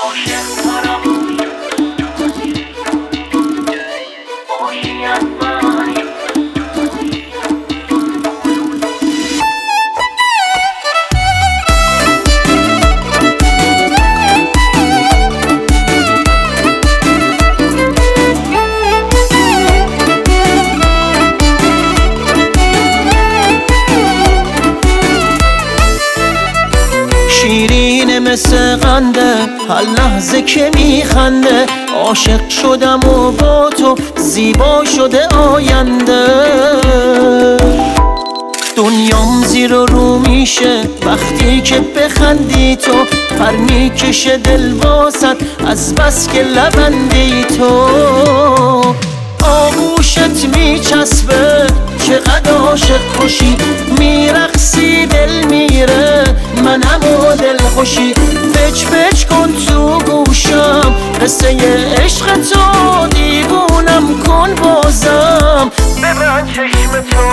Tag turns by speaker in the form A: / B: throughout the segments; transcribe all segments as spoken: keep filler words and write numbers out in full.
A: شیرین مثل قنده هر لحظه که میخنده، عاشق شدم و با تو زیبا شده آینده. دنیام زیر و رو میشه وقتی که بخندی تو، پر میکشه دل واسط از بس که لبندی تو. آغوشت میچسبه چقدر عاشق خوشی، میرقصی دل میره منم و دل خوشی. پچ پچ کن تو گوشم قصه عشق تو، دیوونم کن بازم ببند چشم تو.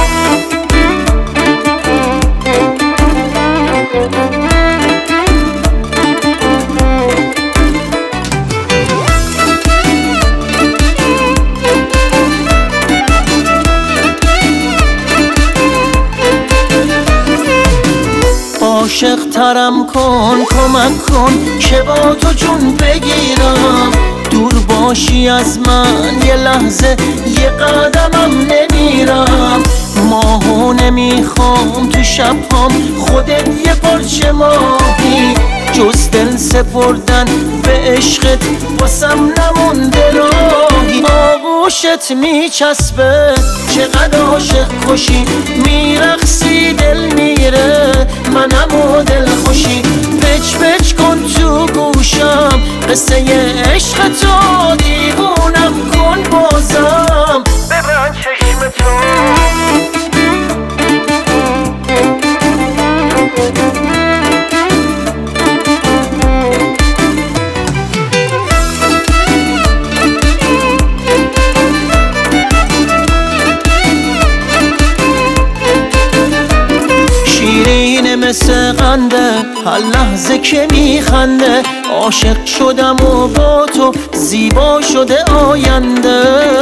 A: عاشق ترم کن کمک کن که با تو جون بگیرم، دور باشی از من یه لحظه یه قدمم نمیرم. ماهو نمیخوام تو شبهام خودت یه پارچه ماهی، جز دل سپردن به عشقت واسم نمونده راهی. آغوشت میچسبه چقدر عاشق خوشی، میرقصی دل میره منم و دل خوشی. پچ پچ کن تو گوشم قصه عشق تو، دیوونم کن بازم ببند چشم تو. مثل قنده هر لحظه که میخنده، عاشق شدم و با تو زیبا شده آینده.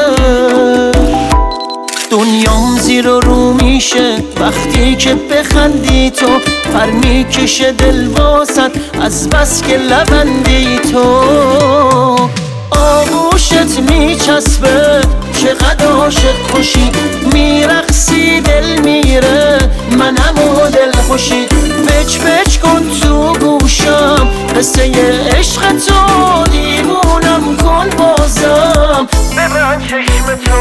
A: دنیام زیر و رو میشه وقتی که بخندی تو، پر میکشه دل واسط از بس که لبندی تو. آغوشت میچسبه چقدر عاشق خوشی، میرقصی دل میره منم و دل خوشی. پچ پچ کن تو گوشم قصه عشق تو، دیوونم کن بازم ببند چشم تو.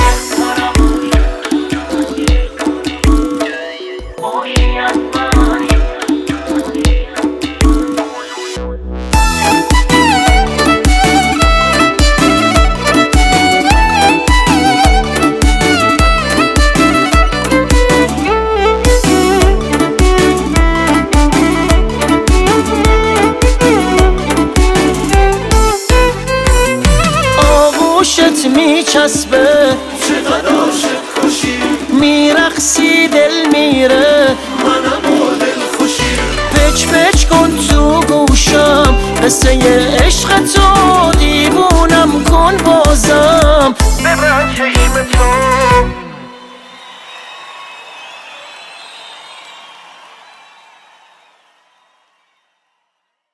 A: آغوشت میچسبه چقدر عاشق خوشی، میرقصی دل میره منم و دل خوشی. پچ پچ کن تو گوشم قصه عشق تو، دیوونم کن بازم ببند چشم